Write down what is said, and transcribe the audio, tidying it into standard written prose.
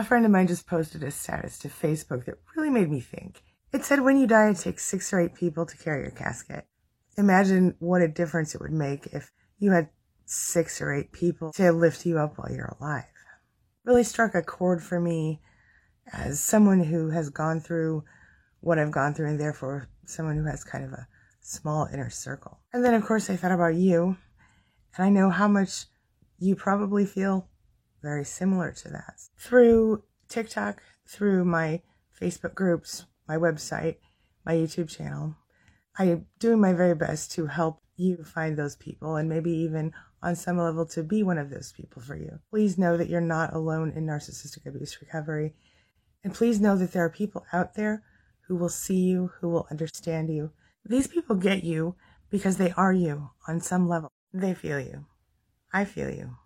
A friend of mine just posted a status to Facebook that really made me think. It said when you die, it takes 6 or 8 people to carry your casket. Imagine what a difference it would make if you had 6 or 8 people to lift you up while you're alive. Really struck a chord for me as someone who has gone through what I've gone through, and therefore someone who has kind of a small inner circle. And then, of course, I thought about you, and I know how much you probably feel very similar to that. Through TikTok, through my Facebook groups, my website, my YouTube channel, I am doing my very best to help you find those people, and maybe even on some level to be one of those people for you. Please know that you're not alone in narcissistic abuse recovery. And please know that there are people out there who will see you, who will understand you. These people get you because they are you on some level. They feel you. I feel you.